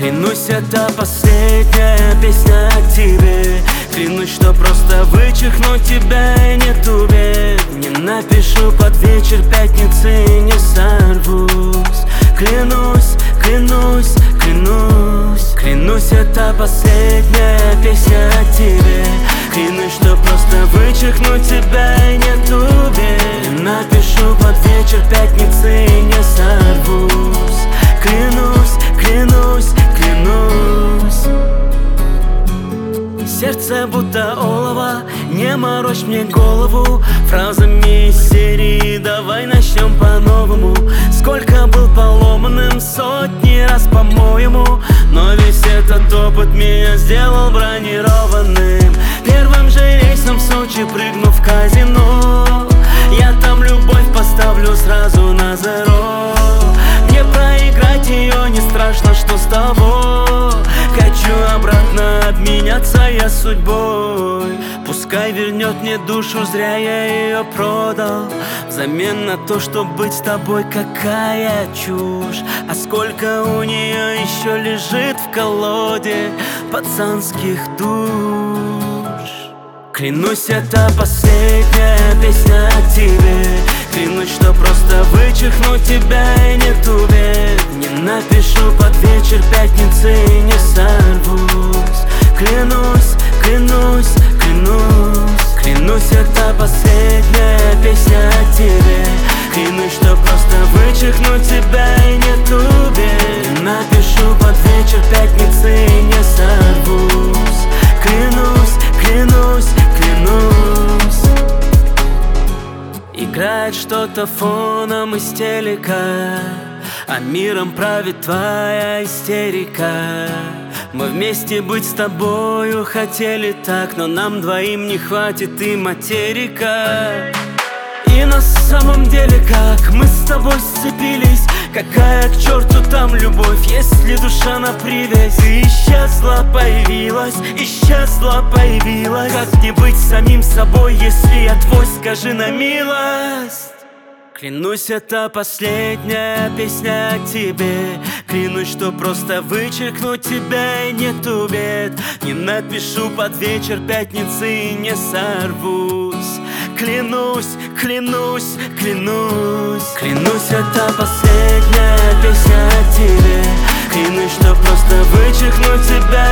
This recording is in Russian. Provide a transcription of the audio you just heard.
Клянусь, это последняя песня о тебе. Клянусь, что просто вычеркну тебя и нету бед. Не напишу под вечер пятницы и не сорвусь. Клянусь, клянусь, клянусь. Клянусь, это последняя песня о тебе. Клянусь, что просто вычеркну тебя и нету бед. Не напишу под вечер пятницы и не сорвусь. Клянусь, клянусь, клянусь. Сердце будто олово, не морочь мне голову фразами из серии «Давай начнем по-новому». Сколько был поломанным, сотни раз по-моему, но весь этот опыт меня сделал бронированным. Первым же рейсом в Сочи прыгну в казино. Я там любовь поставлю сразу на зеро. Мне проиграть ее не страшно, что с тобой. Хочу обратно обменяться я судьбой. Пускай вернет мне душу, зря я ее продал. Взамен на то, чтоб быть с тобой, какая чушь. А сколько у нее еще лежит в колоде пацанских душ. Клянусь, это последняя песня о тебе. Клянусь, что просто вычеркну тебя и нету бед. Не напишу под вечер пятницы и не сорвусь. Клянусь, клянусь, клянусь. Клянусь, это последняя песня о тебе. Клянусь, что просто вычеркну тебя и нету бед. Не напишу под вечер пятницы и не сорвусь. Клянусь, клянусь, клянусь. Играет что-то фоном из телека, а миром правит твоя истерика. Мы вместе быть с тобою хотели так, но нам двоим не хватит и материка. И на самом деле как мы с тобой сцепились? Какая к черту там любовь, если душа на привязь? Ты исчезла, появилась, исчезла, появилась. Как не быть самим собой, если я твой, скажи на милость. Клянусь, это последняя песня о тебе. Клянусь, что просто вычеркну тебя и нету бед. Не напишу под вечер пятницы и не сорвусь. Клянусь, клянусь, клянусь. Клянусь, это последняя песня о тебе. Клянусь, что просто вычеркну тебя